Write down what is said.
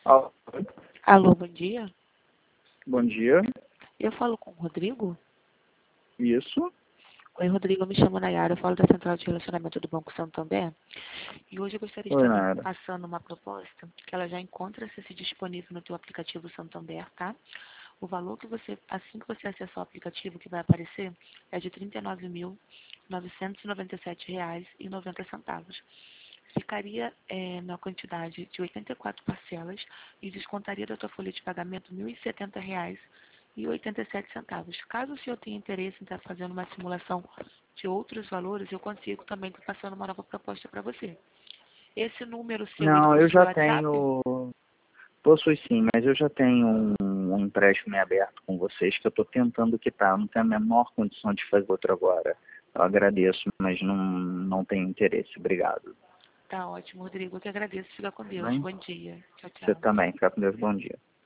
Alô, Alô, bom dia. bom dia. Eu falo com o Rodrigo? Isso. Oi, Rodrigo, eu me chamo Nayara, eu falo da Central de Relacionamento do Banco Santander. E hoje eu gostaria de Oi, estar Nayara. passando uma proposta que ela já encontra-se disponível no teu aplicativo Santander, tá? O valor que você, assim que você acessar o aplicativo que vai aparecer, é de R$ 39.997,90. Ficaria na quantidade de 84 parcelas e descontaria da tua folha de pagamento R$ 1.070,87. Caso o senhor tenha interesse em estar fazendo uma simulação de outros valores, eu consigo também estar passando uma nova proposta para você. Esse número seu, ele Não, eu possui já WhatsApp? tenho. Possui sim, mas eu já tenho um empréstimo em aberto com vocês que eu estou tentando quitar. Eu não tenho a menor condição de fazer outro agora. Eu agradeço, mas não tenho interesse. Obrigado. Tá ótimo, Rodrigo. Eu que agradeço. Fica com Tudo Deus. bem? Bom dia. Tchau, Você tchau. também. Fica com Deus. Bom dia.